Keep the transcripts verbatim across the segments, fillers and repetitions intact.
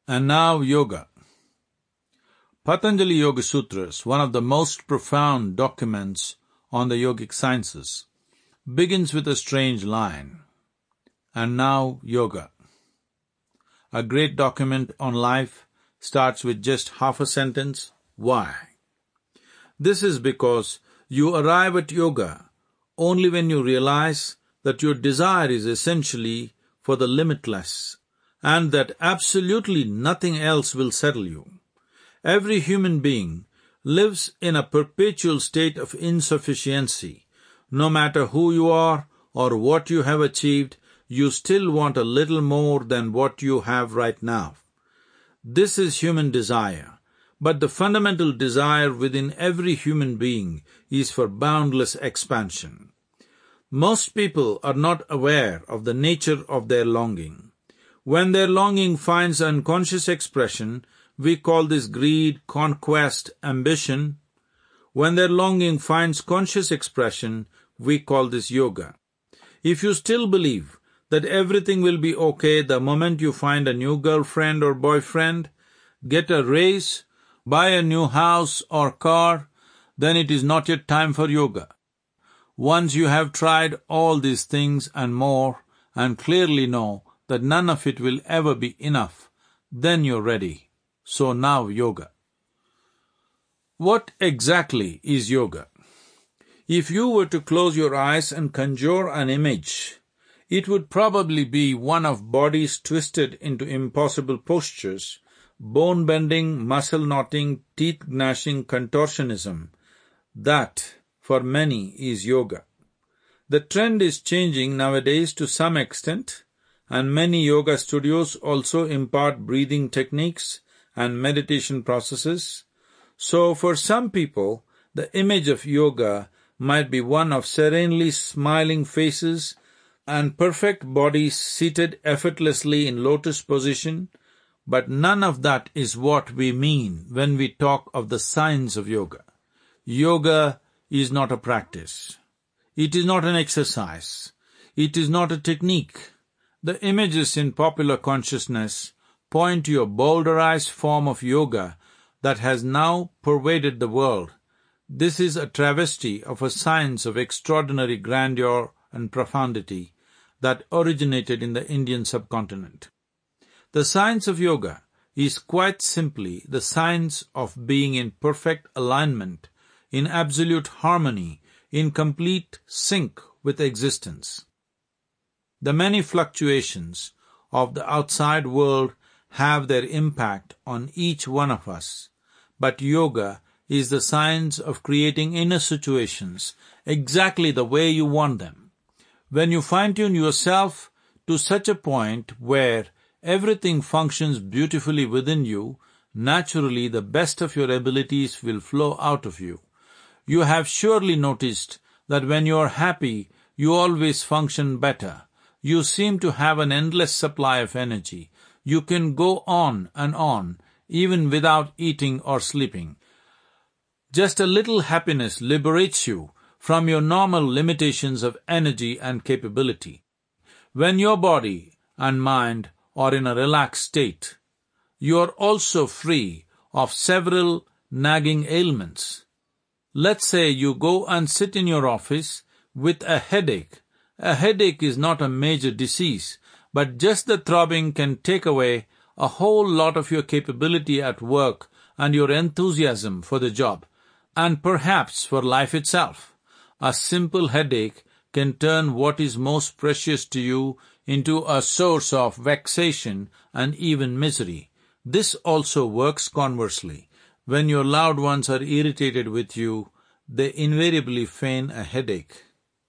And now yoga. Patanjali Yoga Sutras, one of the most profound documents on the yogic sciences, begins with a strange line. And now yoga. A great document on life starts with just half a sentence. Why? This is because you arrive at yoga only when you realize that your desire is essentially for the limitless and that absolutely nothing else will settle you. Every human being lives in a perpetual state of insufficiency. No matter who you are or what you have achieved, you still want a little more than what you have right now. This is human desire, but the fundamental desire within every human being is for boundless expansion. Most people are not aware of the nature of their longing. When their longing finds unconscious expression, we call this greed, conquest, ambition. When their longing finds conscious expression, we call this yoga. If you still believe that everything will be okay the moment you find a new girlfriend or boyfriend, get a raise, buy a new house or car, then it is not yet time for yoga. Once you have tried all these things and more, and clearly know that none of it will ever be enough, then you're ready. So now yoga. What exactly is yoga? If you were to close your eyes and conjure an image, it would probably be one of bodies twisted into impossible postures, bone-bending, muscle-knotting, teeth-gnashing contortionism. That, for many, is yoga. The trend is changing nowadays to some extent, and many yoga studios also impart breathing techniques and meditation processes. So for some people, the image of yoga might be one of serenely smiling faces and perfect bodies seated effortlessly in lotus position, but none of that is what we mean when we talk of the science of yoga. Yoga is not a practice. It is not an exercise. It is not a technique. The images in popular consciousness point to a bowdlerized form of yoga that has now pervaded the world. This is a travesty of a science of extraordinary grandeur and profundity that originated in the Indian subcontinent. The science of yoga is quite simply the science of being in perfect alignment, in absolute harmony, in complete sync with existence. The many fluctuations of the outside world have their impact on each one of us, but yoga is the science of creating inner situations exactly the way you want them. When you fine-tune yourself to such a point where everything functions beautifully within you, naturally the best of your abilities will flow out of you. You have surely noticed that when you are happy, you always function better. You seem to have an endless supply of energy. You can go on and on, even without eating or sleeping. Just a little happiness liberates you from your normal limitations of energy and capability. When your body and mind are in a relaxed state, you are also free of several nagging ailments. Let's say you go and sit in your office with a headache. A headache is not a major disease, but just the throbbing can take away a whole lot of your capability at work and your enthusiasm for the job, and perhaps for life itself. A simple headache can turn what is most precious to you into a source of vexation and even misery. This also works conversely. When your loved ones are irritated with you, they invariably feign a headache.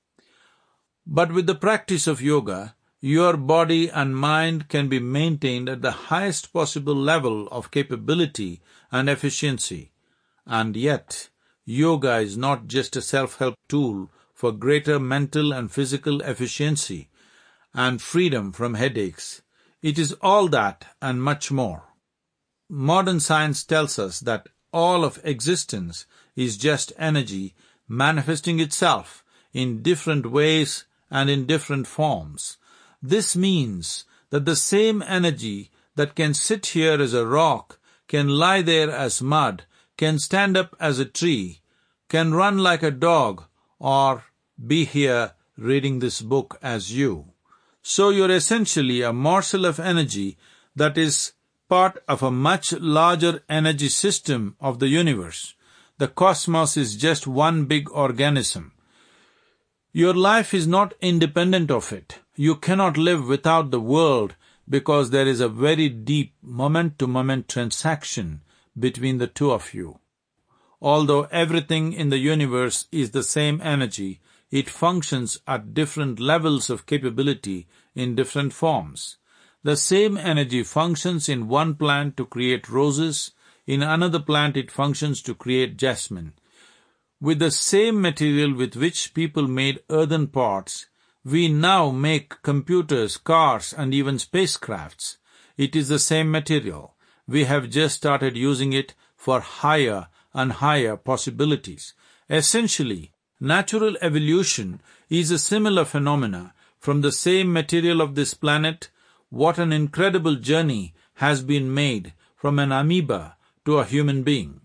But with the practice of yoga, your body and mind can be maintained at the highest possible level of capability and efficiency. And yet, yoga is not just a self-help tool for greater mental and physical efficiency and freedom from headaches. It is all that and much more. Modern science tells us that all of existence is just energy manifesting itself in different ways and in different forms. This means that the same energy that can sit here as a rock, can lie there as mud, can stand up as a tree, can run like a dog, or be here reading this book as you. So you're essentially a morsel of energy that is part of a much larger energy system of the universe. The cosmos is just one big organism. Your life is not independent of it. You cannot live without the world because there is a very deep moment-to-moment transaction between the two of you. Although everything in the universe is the same energy, it functions at different levels of capability in different forms. The same energy functions in one plant to create roses, in another plant it functions to create jasmine. With the same material with which people made earthen pots, we now make computers, cars, and even spacecrafts. It is the same material. We have just started using it for higher and higher possibilities. Essentially, natural evolution is a similar phenomena. From the same material of this planet, what an incredible journey has been made from an amoeba to a human being.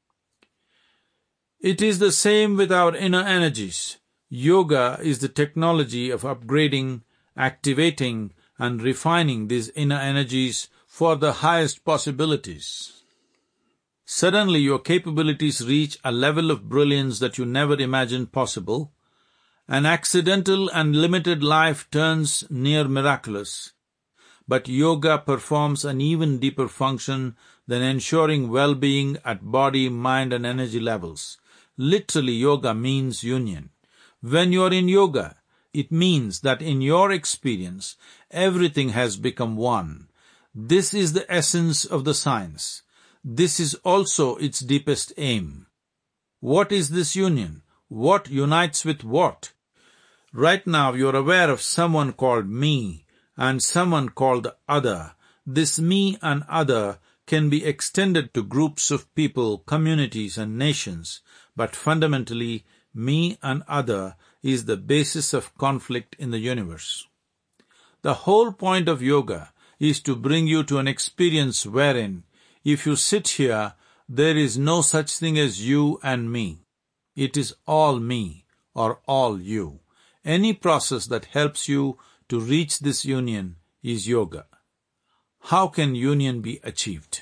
It is the same with our inner energies. Yoga is the technology of upgrading, activating, and refining these inner energies for the highest possibilities. Suddenly your capabilities reach a level of brilliance that you never imagined possible. An accidental and limited life turns near miraculous. But yoga performs an even deeper function than ensuring well-being at body, mind, and energy levels. Literally, yoga means union. When you are in yoga, it means that in your experience, everything has become one. This is the essence of the science. This is also its deepest aim. What is this union? What unites with what? Right now you're aware of someone called me and someone called the other. This me and other can be extended to groups of people, communities, and nations, but fundamentally, me and other is the basis of conflict in the universe. The whole point of yoga is to bring you to an experience wherein, if you sit here, there is no such thing as you and me. It is all me or all you. Any process that helps you to reach this union is yoga. How can union be achieved?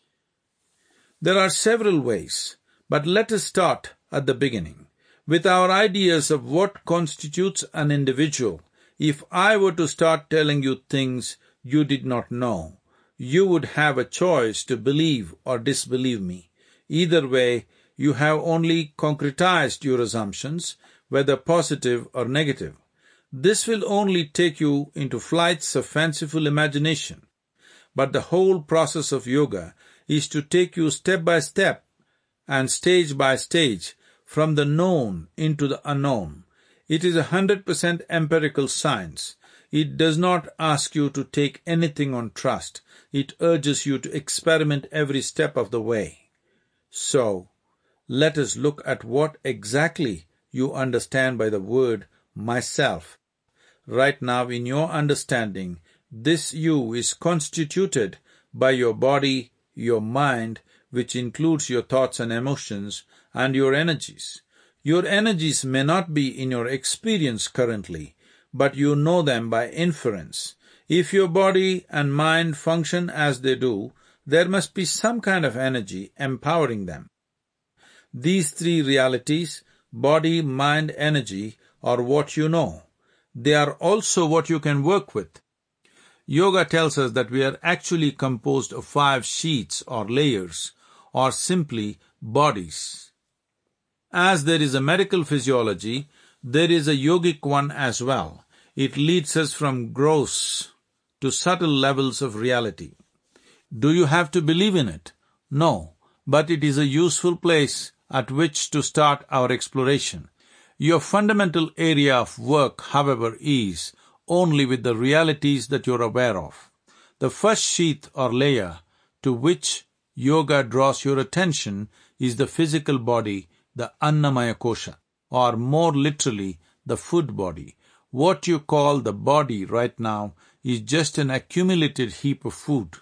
There are several ways, but let us start at the beginning. With our ideas of what constitutes an individual, if I were to start telling you things you did not know, you would have a choice to believe or disbelieve me. Either way, you have only concretized your assumptions, whether positive or negative. This will only take you into flights of fanciful imagination. But the whole process of yoga is to take you step by step and stage by stage from the known into the unknown. It is a hundred percent empirical science. It does not ask you to take anything on trust. It urges you to experiment every step of the way. So, let us look at what exactly you understand by the word myself. Right now, in your understanding, this you is constituted by your body, your mind, which includes your thoughts and emotions, and your energies. Your energies may not be in your experience currently, but you know them by inference. If your body and mind function as they do, there must be some kind of energy empowering them. These three realities, body, mind, energy, are what you know. They are also what you can work with. Yoga tells us that we are actually composed of five sheets or layers, or simply bodies. As there is a medical physiology, there is a yogic one as well. It leads us from gross to subtle levels of reality. Do you have to believe in it? No, but it is a useful place at which to start our exploration. Your fundamental area of work, however, is only with the realities that you're aware of. The first sheath or layer to which yoga draws your attention is the physical body, the Annamaya Kosha, or more literally, the food body. What you call the body right now is just an accumulated heap of food.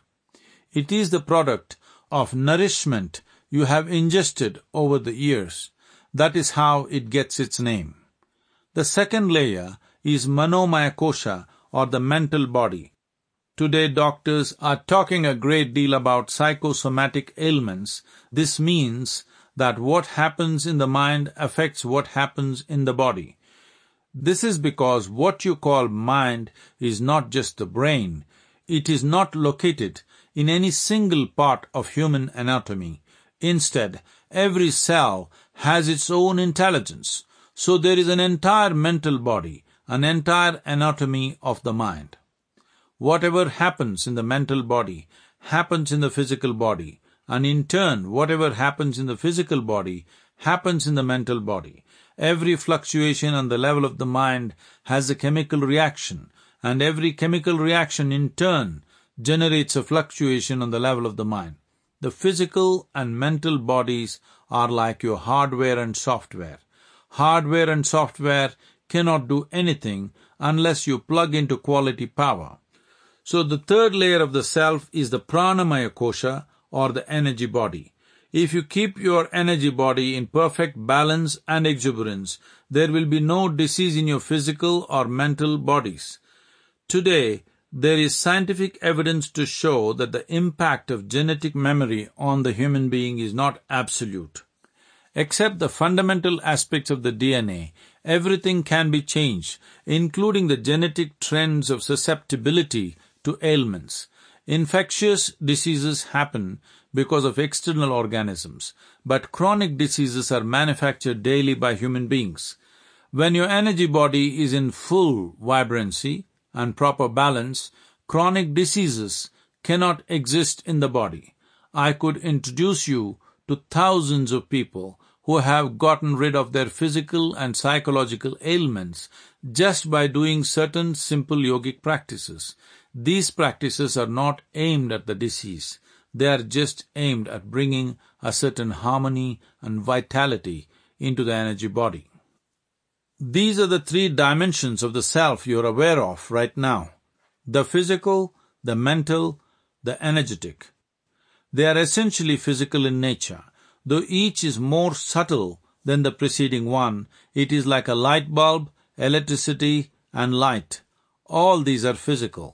It is the product of nourishment you have ingested over the years. That is how it gets its name. The second layer is Manomaya Kosha, or the mental body. Today doctors are talking a great deal about psychosomatic ailments. This means that what happens in the mind affects what happens in the body. This is because what you call mind is not just the brain. It is not located in any single part of human anatomy. Instead, every cell has its own intelligence. So there is an entire mental body, an entire anatomy of the mind. Whatever happens in the mental body happens in the physical body, and in turn, whatever happens in the physical body happens in the mental body. Every fluctuation on the level of the mind has a chemical reaction, and every chemical reaction in turn generates a fluctuation on the level of the mind. The physical and mental bodies are like your hardware and software. Hardware and software cannot do anything unless you plug into quality power. So the third layer of the self is the Pranamaya Kosha, or the energy body. If you keep your energy body in perfect balance and exuberance, there will be no disease in your physical or mental bodies. Today, there is scientific evidence to show that the impact of genetic memory on the human being is not absolute. Except the fundamental aspects of the D N A, everything can be changed, including the genetic trends of susceptibility to ailments. Infectious diseases happen because of external organisms, but chronic diseases are manufactured daily by human beings. When your energy body is in full vibrancy and proper balance, chronic diseases cannot exist in the body. I could introduce you to thousands of people who have gotten rid of their physical and psychological ailments just by doing certain simple yogic practices. These practices are not aimed at the disease. They are just aimed at bringing a certain harmony and vitality into the energy body. These are the three dimensions of the self you are aware of right now: the physical, the mental, the energetic. They are essentially physical in nature. Though each is more subtle than the preceding one, it is like a light bulb, electricity, and light. All these are physical.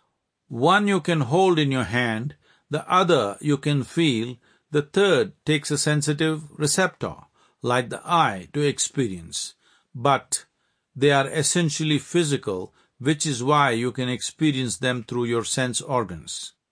One you can hold in your hand, the other you can feel, the third takes a sensitive receptor, like the eye, to experience. But they are essentially physical, which is why you can experience them through your sense organs.